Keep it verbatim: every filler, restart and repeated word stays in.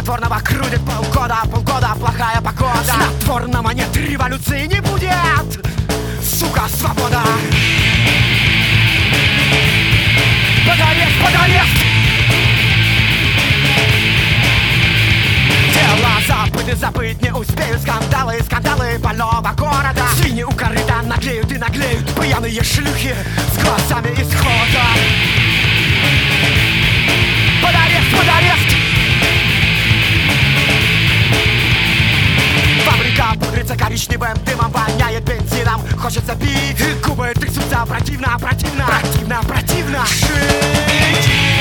Снотворного крутит полгода, полгода плохая погода. Снотворного нет, революции не будет, сука, свобода. Под арест, под арест. Дела забыты, забыть не успеют. Скандалы, скандалы больного города. Свиньи у корыта наглеют и наглеют. Пьяные шлюхи с глазами исхода. Под арест, под арест. Фабрика пудрится коричневым дымом, воняет бензином, хочется пить. Губы трясутся, противно, противно, противно, противно жить.